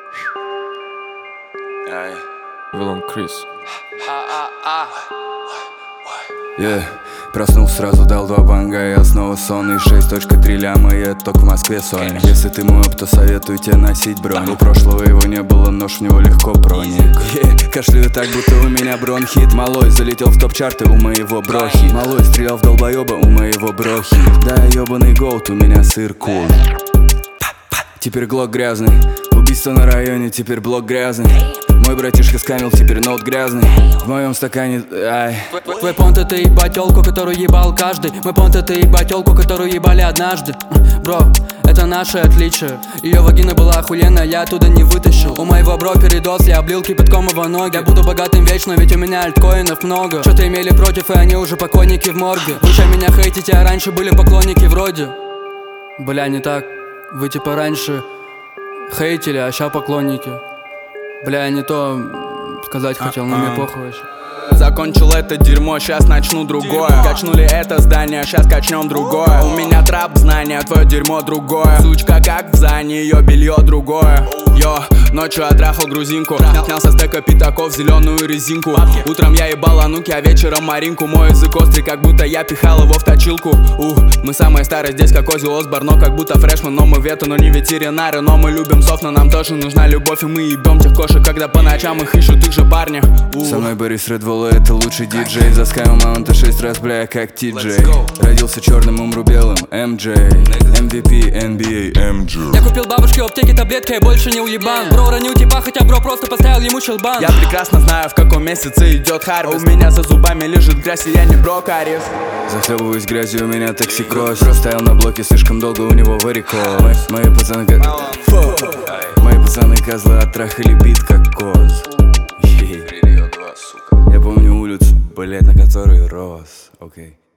Вилон Крис. Проснулся, сразу дал 2 банга. Я снова сонный, 6.3 ляма. И это только в Москве сон. Если ты мой оп, то советую тебе носить бронь. У прошлого его не было, нож в него легко проник. Кашляю так, будто у меня бронхит. Малой залетел в топ-чарты у моего брохи. Малой стрелял в долбоеба у моего брохи. Да, ебаный голд, у меня сыр кул. Теперь глок грязный. Убийство на районе, теперь блок грязный. Мой братишка скамил, теперь ноут грязный. В моем стакане, Твой понт это ебать тёлку, которую ебал каждый. Мой понт это ебать тёлку, которую ебали однажды. Бро, это наше отличие. Ее вагина была охуенная, я оттуда не вытащил. У моего бро передоз, я облил кипятком его ноги. Я буду богатым вечно, ведь у меня альткоинов много. Что-то имели против, и они уже покойники в морге. Вы ща меня хейтите, а раньше были поклонники вроде. Бля, не так. Вы типа раньше хейтили, а ща поклонники. Бля, не то сказать хотел, но мне похуй вообще. Закончил это дерьмо, сейчас начну другое. Качнули это здание, сейчас качнем другое. У меня трап знания, твое дерьмо другое. Сучка как в зане, ее белье другое. Йо, ночью отрахал грузинку. Снял со стека пятаков зеленую резинку. Утром я ебал ануки, а вечером маринку. Мой язык острый, как будто я пихал его в точилку. Мы самые старые здесь, как Оззи Осборн. Но как будто фрешман, но мы вету, но не ветеринары. Но мы любим сов, но нам тоже нужна любовь. И мы ебем тех кошек, когда по ночам их ищут их же парни. Со мной Борис Редволл, это лучший диджей. За Скайм Маунта 6 раз, бля, как Ти-Джей. Родился черным, умру белым, МJ. MVP, NBA, MJ. Я купил бабушке в аптеке таблетки, я больше не уебан. Бро уронил типа, хотя бро просто поставил ему щелбан. Я прекрасно знаю, в каком месяце идет харвест. У меня за зубами лежит грязь, и я не брокарис. Захлебываюсь грязью, у меня токсикоз. Стоял на блоке слишком долго, у него варикоз. Мои пацаны козлы оттрахали бит, как коз. Я помню улицу, блять, на которой рос. Окей.